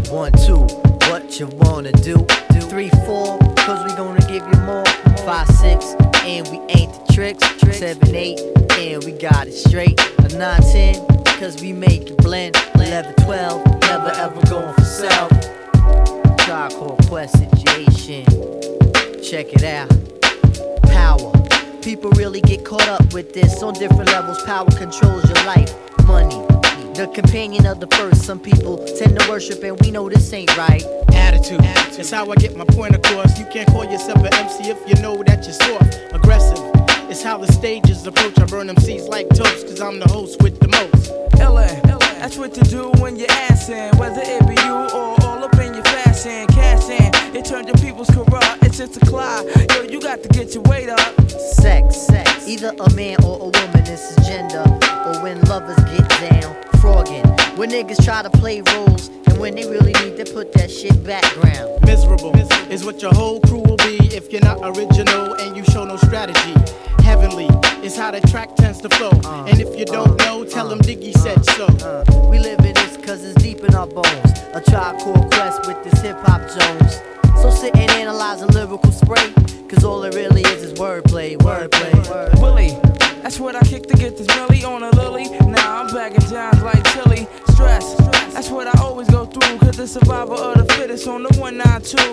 1, 2, what you wanna do? 3, 4, cause we gonna give you more. 5, 6, and we ain't the tricks. 7, 8, and we got it straight. 9, 10, cause we make it blend. 11, 12, never ever going for self. Tribe Called Quest situation. Check it out. Power. People really get caught up with this on different levels. Power controls your life. Money, the companion of the first. Some people tend to worship and we know this ain't right. Attitude, it's how I get my point across. You can't call yourself an MC if you know that you're soft. Aggressive, it's how the stages approach. I burn them seeds like toast, cause I'm the host with the most. LA, that's what you do when you're assing. Whether it be you or all up in your fashion. Cash in, it turned your people's corrupt. It's just a clock, yo, you got to get your weight up. Sex, either a man or a woman, this is gender. Or when lovers get down, frogging. When niggas try to play roles, and when they really need to put that shit background. Miserable is what your whole crew will be if you're not original and you show no strategy. Heavenly is how the track tends to flow. And if you don't know, tell them Diggy said so. We live in this cause it's deep in our bones. A Tribe Called Quest with this hip-hop Jones. So sit and analyze a lyrical spray, cause all it really is wordplay. Willie, that's what I kick to get this Millie on a lily. Now I'm bagging jams like chili. Stress, that's what I always go through, cause the survivor of the fittest on the 192.